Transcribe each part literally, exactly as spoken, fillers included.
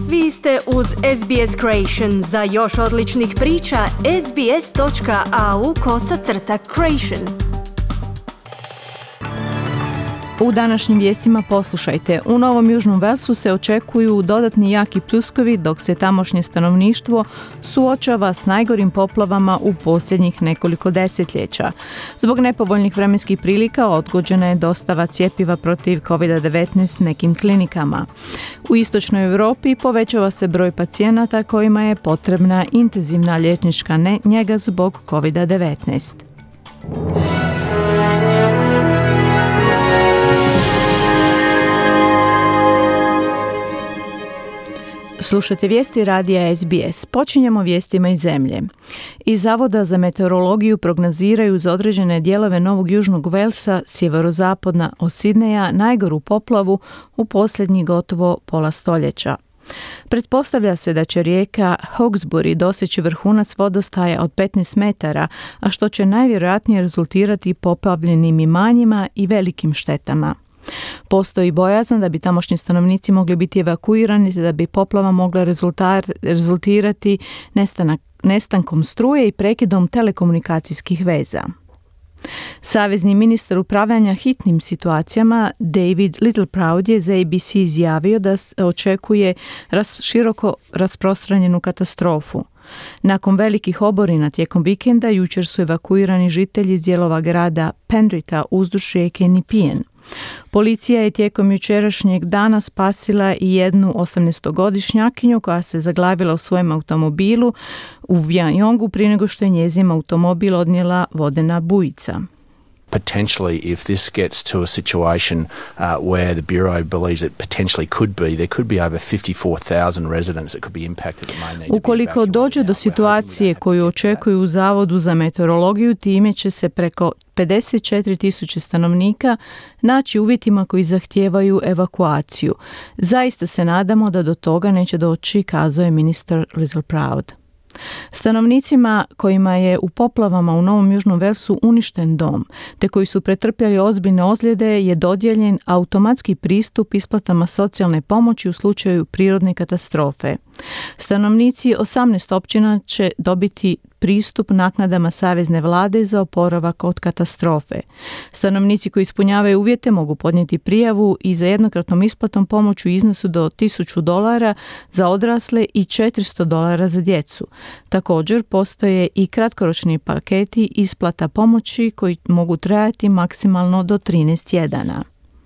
Vi ste uz S B S Creation. Za još odličnih priča, sbs.au kosacrta creation. U današnjim vijestima poslušajte. U Novom Južnom Velsu se očekuju dodatni jaki pljuskovi dok se tamošnje stanovništvo suočava s najgorim poplavama u posljednjih nekoliko desetljeća. Zbog nepovoljnih vremenskih prilika odgođena je dostava cjepiva protiv kovid devetnaest nekim klinikama. U istočnoj Europi povećava se broj pacijenata kojima je potrebna intenzivna liječnička njega zbog kovid devetnaest. Slušajte vijesti radija S B S. Počinjemo vijestima iz zemlje. Iz Zavoda za meteorologiju prognoziraju za određene dijelove Novog Južnog Velsa, sjeverozapadna od Sidneja, najgoru poplavu u posljednjih gotovo pola stoljeća. Pretpostavlja se da će rijeka Hawkesbury doseći vrhunac vodostaja od petnaest metara, a što će najvjerojatnije rezultirati poplavljenim imanjima i velikim štetama. Postoji bojazan da bi tamošnji stanovnici mogli biti evakuirani te da bi poplava mogla rezultar, rezultirati nestanak, nestankom struje i prekidom telekomunikacijskih veza. Savezni ministar upravljanja hitnim situacijama David Littleproud je za A B C izjavio da očekuje ras, široko rasprostranjenu katastrofu. Nakon velikih oborina tijekom vikenda jučer su evakuirani žitelji iz dijelova grada Penrita uzduž rijeke Nepean. Policija je tijekom jučerašnjeg dana spasila i jednu osamnaestogodišnjakinju koja se zaglavila u svojem automobilu u Wyongu prije nego što je njezin automobil odnijela vodena bujica. Potentially, if this gets to a situation uh, where the Bureau believes it potentially could be, there could be over fifty-four thousand residents that could be impacted that may need to be Ukoliko dođe do situacije koju očekuju u Zavodu za meteorologiju, time će se preko pedeset četiri tisuće stanovnika naći uvjetima koji zahtijevaju evakuaciju. Zaista se nadamo da do toga neće doći, kazao je ministar Littleproud. Stanovnicima kojima je u poplavama u Novom Južnom Velsu uništen dom, te koji su pretrpjeli ozbiljne ozljede, je dodijeljen automatski pristup isplatama socijalne pomoći u slučaju prirodne katastrofe. Stanovnici osamnaest općina će dobiti pristup naknadama savezne vlade za oporavak od katastrofe. Stanovnici koji ispunjavaju uvjete mogu podnijeti prijavu i za jednokratnom isplatom pomoć u iznosu do tisuću dolara za odrasle i četiristo dolara za djecu. Također postoje i kratkoročni paketi isplata pomoći koji mogu trajati maksimalno do trinaest tjedana.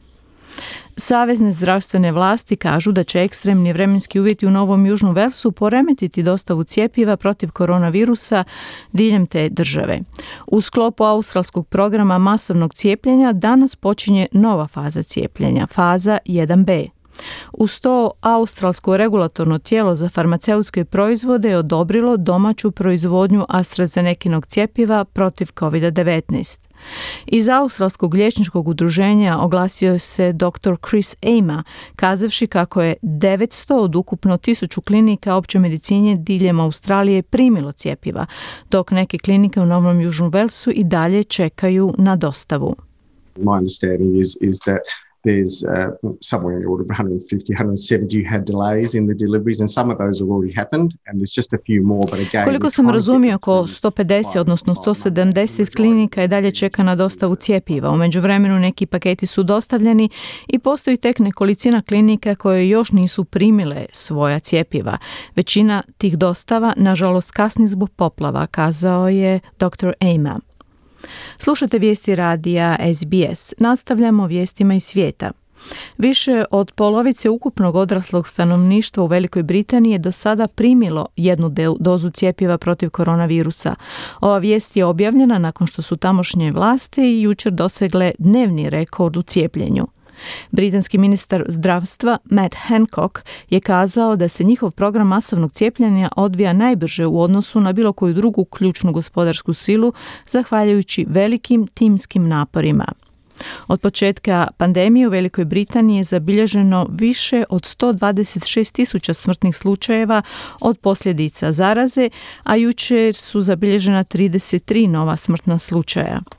Savezne zdravstvene vlasti kažu da će ekstremni vremenski uvjeti u Novom Južnom Velsu poremetiti dostavu cjepiva protiv koronavirusa diljem te države. U sklopu australskog programa masovnog cijepljenja danas počinje nova faza cijepljenja, faza jedan B. Uz to australsko regulatorno tijelo za farmaceutske proizvode je odobrilo domaću proizvodnju AstraZenekinog cjepiva protiv kovid devetnaest. Iz australskog liječničkog udruženja oglasio se doktor Chris Aima, kazavši kako je devetsto od ukupno tisuću klinika opće medicine diljem Australije primilo cjepiva, dok neke klinike u Novom Južnom Velsu i dalje čekaju na dostavu. My understanding is, is that there's uh, somewhere in the order of one hundred fifty, one hundred seventy had delays in the deliveries and some of those have already happened and there's just a few more, but again... Koliko sam razumio, oko sto pedeset, odnosno sto sedamdeset klinika i dalje čeka na dostavu cjepiva. U međuvremenu neki paketi su dostavljeni i postoji tek nekolicina klinika koje još nisu primile svoja cjepiva. Većina tih dostava, nažalost, kasni zbog poplava, kazao je doktor Aima. Slušate vijesti radija S B S. Nastavljamo vijestima iz svijeta. Više od polovice ukupnog odraslog stanovništva u Velikoj Britaniji je do sada primilo jednu dozu cjepiva protiv koronavirusa. Ova vijest je objavljena nakon što su tamošnje vlasti jučer dosegle dnevni rekord u cijepljenju. Britanski ministar zdravstva Matt Hancock je kazao da se njihov program masovnog cijepljenja odvija najbrže u odnosu na bilo koju drugu ključnu gospodarsku silu, zahvaljujući velikim timskim naporima. Od početka pandemije u Velikoj Britaniji je zabilježeno više od sto dvadeset šest tisuća smrtnih slučajeva od posljedica zaraze, a jučer su zabilježena trideset tri nova smrtna slučaja.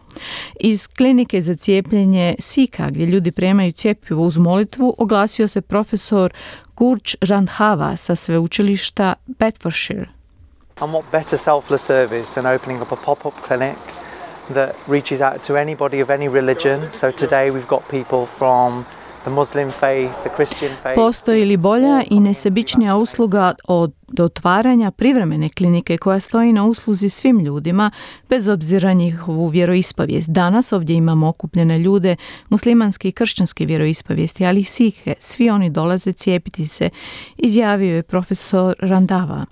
Iz klinike za cijepljenje Sika, gdje ljudi primaju cjepivo uz molitvu, oglasio se profesor Gurj Randhawa sa sveučilišta Bedfordshire. And what better selfless service than opening up a pop-up clinic that reaches out to anybody of any religion. So today we've got people from the Muslim faith, the Christian faith. Postoji li bolja i nesebičnija usluga od otvaranja privremene klinike koja stoji na usluzi svim ljudima bez obzira njihovu vjeroispovijest? Danas ovdje imamo okupljene ljude muslimanske i kršćanske vjeroispovijesti, ali i Sikhe. Svi oni dolaze cijepiti se, izjavio je profesor Randhawa.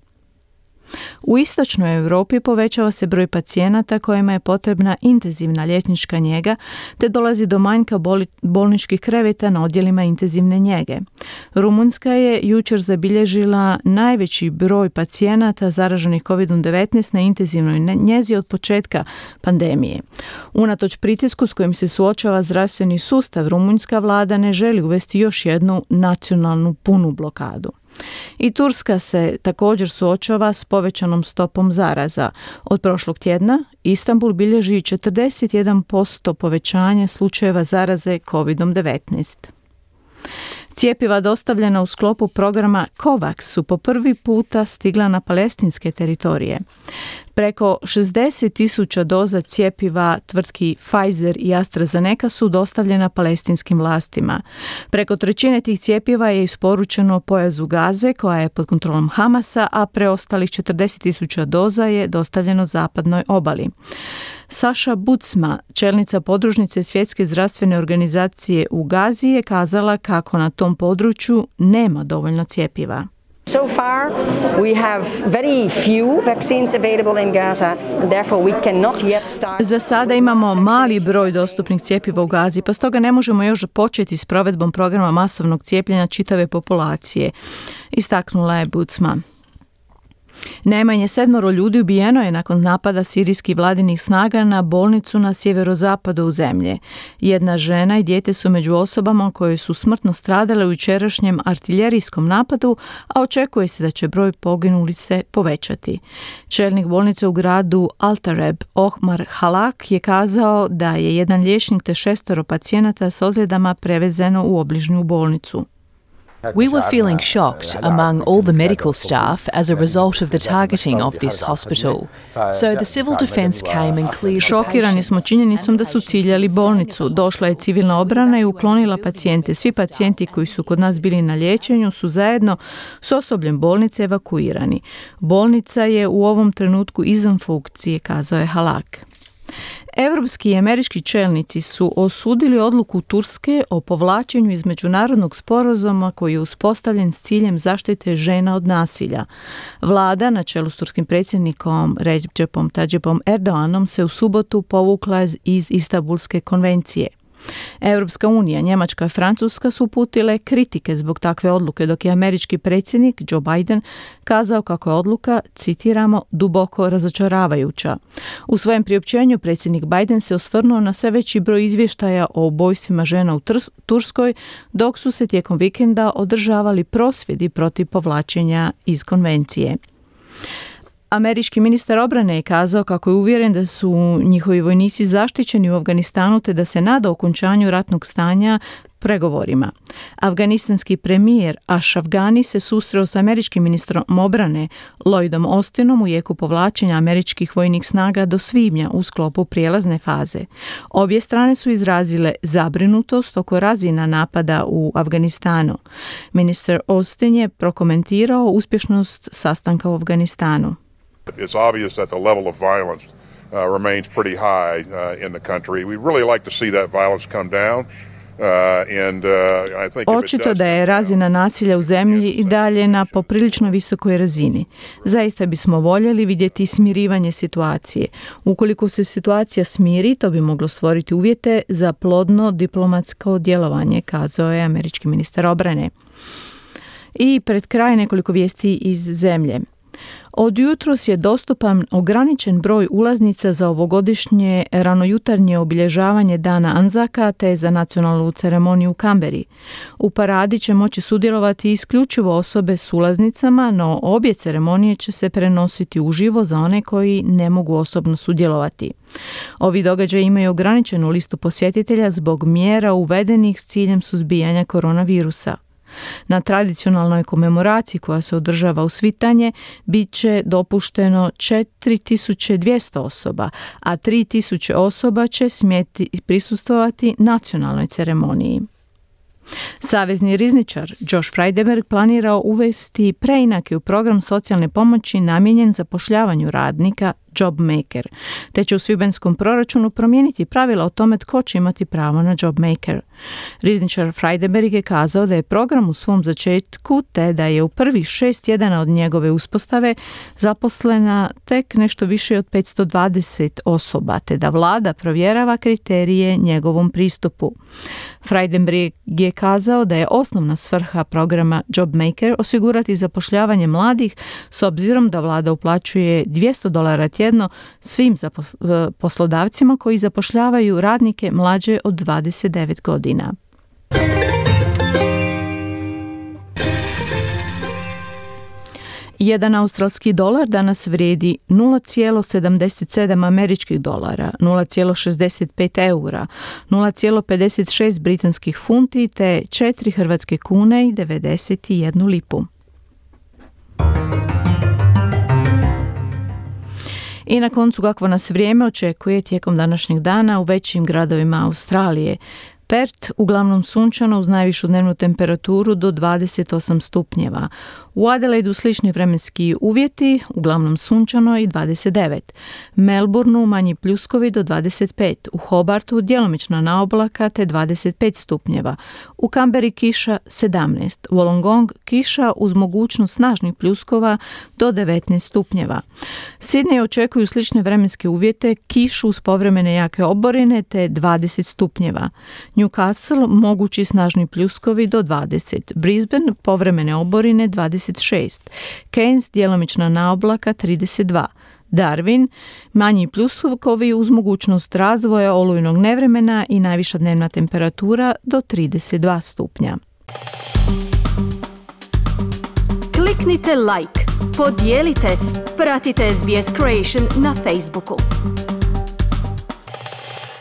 U istočnoj Europi povećava se broj pacijenata kojima je potrebna intenzivna liječnička njega, te dolazi do manjka boli, bolničkih kreveta na odjelima intenzivne njege. Rumunjska je jučer zabilježila najveći broj pacijenata zaraženih kovid devetnaest na intenzivnoj njezi od početka pandemije. Unatoč pritisku s kojim se suočava zdravstveni sustav, rumunjska vlada ne želi uvesti još jednu nacionalnu punu blokadu. I Turska se također suočava s povećanom stopom zaraza. Od prošlog tjedna Istanbul bilježi četrdeset jedan posto povećanja slučajeva zaraze kovid devetnaest. Cijepiva dostavljena u sklopu programa COVAX su po prvi puta stigla na palestinske teritorije. Preko šezdeset tisuća doza cijepiva tvrtki Pfizer i AstraZeneca su dostavljena palestinskim vlastima. Preko trećine tih cijepiva je isporučeno pojasu Gaze koja je pod kontrolom Hamasa, a preostalih četrdeset tisuća doza je dostavljeno zapadnoj obali. Saša Bucma, čelnica podružnice Svjetske zdravstvene organizacije u Gazi, je kazala kako na tom području nema dovoljno cijepiva. So far, we have very few vaccines available in Gaza, and therefore we cannot yet start. Za sada imamo mali broj dostupnih cjepiva u Gazi, pa stoga ne možemo još početi s provedbom programa masovnog cijepljenja čitave populacije, istaknula je Bucma. Najmanje sedmoro ljudi ubijeno je nakon napada sirijskih vladinih snaga na bolnicu na sjeverozapadu zemlje. Jedna žena i dijete su među osobama koje su smrtno stradale u jučerašnjem artiljerijskom napadu, a očekuje se da će broj poginulih se povećati. Čelnik bolnice u gradu Altareb, Ohmar Halak, je kazao da je jedan liječnik te šestoro pacijenata s ozljedama prevezeno u obližnju bolnicu. We were feeling shocked among all the medical staff as a result of the targeting of this hospital. So the civil defense came and cleared the Šokirani smo činjenicom da su ciljali bolnicu. Došla je civilna obrana i uklonila pacijente. Svi pacijenti koji su kod nas bili na liječenju su zajedno s osobljem bolnice evakuirani. Bolnica je u ovom trenutku izvan funkcije, kazao je Halak. Europski i američki čelnici su osudili odluku Turske o povlačenju iz međunarodnog sporazuma koji je uspostavljen s ciljem zaštite žena od nasilja. Vlada na čelu s turskim predsjednikom Recepom Tayyipom Erdoganom se u subotu povukla iz Istanbulske konvencije. Europska unija, Njemačka i Francuska su uputile kritike zbog takve odluke, dok je američki predsjednik Joe Biden kazao kako je odluka, citiramo, duboko razočaravajuća. U svojem priopćenju predsjednik Biden se osvrnuo na sve veći broj izvještaja o ubojstvima žena u Turskoj, dok su se tijekom vikenda održavali prosvjedi protiv povlačenja iz konvencije. Američki ministar obrane je kazao kako je uvjeren da su njihovi vojnici zaštićeni u Afganistanu te da se nada okončanju ratnog stanja pregovorima. Afganistanski premijer Ashraf Ghani se susreo s američkim ministrom obrane Lloydom Austinom u jeku povlačenja američkih vojnih snaga do svibnja u sklopu prijelazne faze. Obje strane su izrazile zabrinutost oko razina napada u Afganistanu. Ministar Austin je prokomentirao uspješnost sastanka u Afganistanu. It's obvious that the level of violence uh, remains pretty high uh, in the country. We really like to see that violence come down. Uh, and, uh, I think Očito da je razina nasilja u zemlji i dalje na poprilično visokoj razini. Zaista bismo voljeli vidjeti smirivanje situacije. Ukoliko se situacija smiri, to bi moglo stvoriti uvjete za plodno diplomatsko djelovanje, kazao je američki ministar obrane. I pred kraj nekoliko vijesti iz zemlje. Od jutros je dostupan ograničen broj ulaznica za ovogodišnje ranojutarnje obilježavanje Dana Anzaka te za nacionalnu ceremoniju u Kamberi. U paradi će moći sudjelovati isključivo osobe s ulaznicama, no obje ceremonije će se prenositi uživo za one koji ne mogu osobno sudjelovati. Ovi događaji imaju ograničenu listu posjetitelja zbog mjera uvedenih s ciljem suzbijanja koronavirusa. Na tradicionalnoj komemoraciji koja se održava u svitanje bit će dopušteno četiri tisuće dvjesto osoba, a tri tisuće osoba će smjeti prisustvovati nacionalnoj ceremoniji. Savezni rizničar Josh Frydenberg planirao uvesti preinake u program socijalne pomoći namijenjen zapošljavanju radnika Job Maker, te će u svibanjskom proračunu promijeniti pravila o tome tko će imati pravo na Job Maker. Rizničar Frydenberg je kazao da je program u svom začetku, te da je u prvih šest tjedana od njegove uspostave zaposlena tek nešto više od petsto dvadeset osoba, te da vlada provjerava kriterije njegovom pristupu. Frydenberg je kazao da je osnovna svrha programa Job Maker osigurati zapošljavanje mladih s obzirom da vlada uplaćuje dvjesto dolara tjedno svim zapos- poslodavcima koji zapošljavaju radnike mlađe od dvadeset devet godina. Jedan australski dolar danas vrijedi nula zarez sedamdeset sedam američkih dolara, nula zarez šezdeset pet eura, nula zarez pedeset šest britanskih funti te četiri hrvatske kune i devedeset jednu lipu. I na koncu kakvo nas vrijeme očekuje tijekom današnjeg dana u većim gradovima Australije. Perth uglavnom sunčano uz najvišu dnevnu temperaturu do dvadeset osam stupnjeva. U Adelaidu slični vremenski uvjeti, uglavnom sunčano i dvadeset devet. Melbourneu manji pljuskovi do dvadeset pet. U Hobartu djelomična naoblaka te dvadeset pet stupnjeva. U Canberri kiša sedamnaest. U Wollongong kiša uz mogućnost snažnih pljuskova do devetnaest stupnjeva. Sydney očekuju slične vremenske uvjete, kišu uz povremene jake oborine te dvadeset stupnjeva. Newcastle mogući snažni pljuskovi do dvadeset, Brisbane povremene oborine dvadeset šest, Cairns djelomična naoblaka trideset dva, Darwin manji pljuskovi uz mogućnost razvoja olujnog nevremena i najviša dnevna temperatura do trideset dva stupnja. Kliknite like, podijelite, pratite S B S Creation na Facebooku.